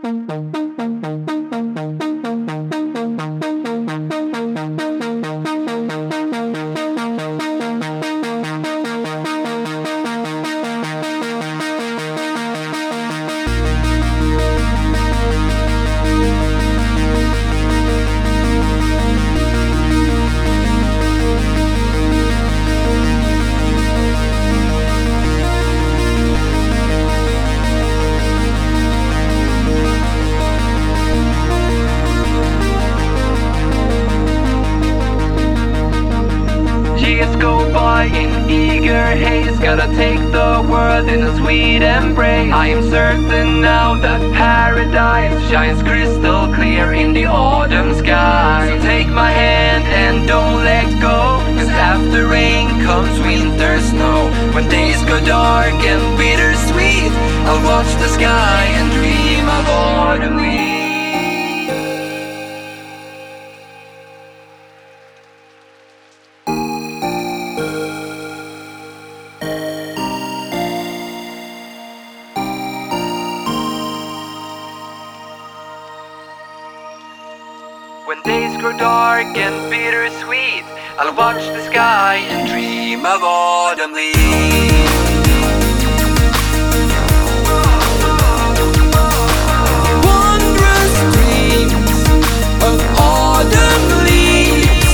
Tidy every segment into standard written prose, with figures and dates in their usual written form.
Years go by in eager haste, gotta take the world in a sweet embrace. I am certain now that paradise shines crystal clear in the autumn sky. So take my hand and don't let go, 'cause after rain comes winter snow. When days go dark and bittersweet, I'll watch the sky and dream of autumn leaves. When days grow dark and bittersweet, I'll watch the sky and dream of autumn leaves. Wondrous dreams of autumn leaves.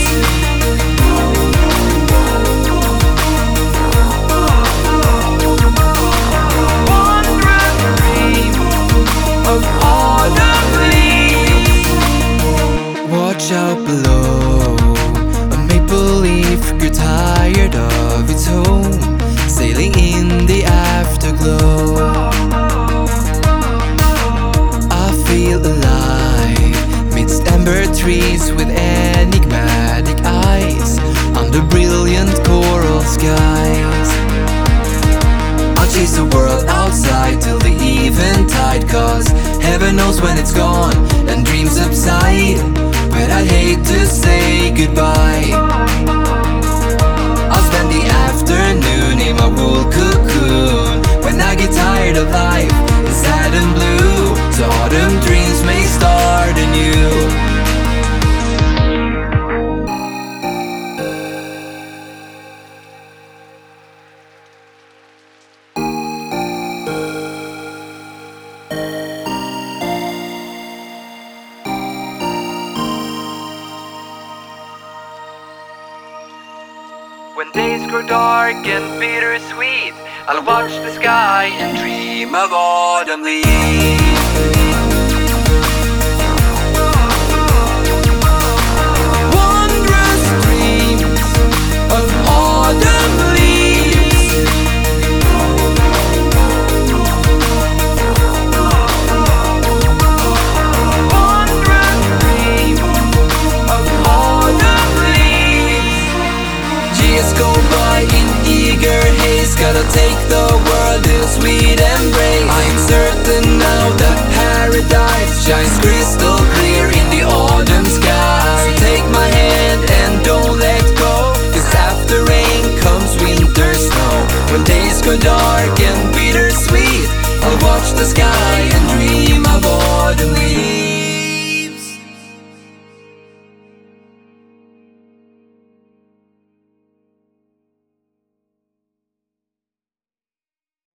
Wondrous dreams of autumn leaves. Watch out below, a maple leaf grew tired of its home, sailing in the afterglow. I feel alive midst amber trees with enigmatic eyes under brilliant coral skies. I'll chase the world outside till the eventide, 'cause heaven knows when it's gone and dreams subside. But I'd hate to say goodbye. I'll spend the afternoon in my wool cocoon when I get tired of life, it's sad and blue, so autumn dreams may start anew. When days grow dark and bittersweet, I'll watch the sky and dream of autumn leaves. Wondrous dreams of autumn leaves. Wondrous dreams of autumn leaves. Years go by in eager haste, gotta take the world in a sweet embrace. I'm certain now that paradise shines crystal clear in the autumn sky. So take my hand and don't let go, 'cause after rain comes winter snow. When days go dark and bittersweet, I'll watch the sky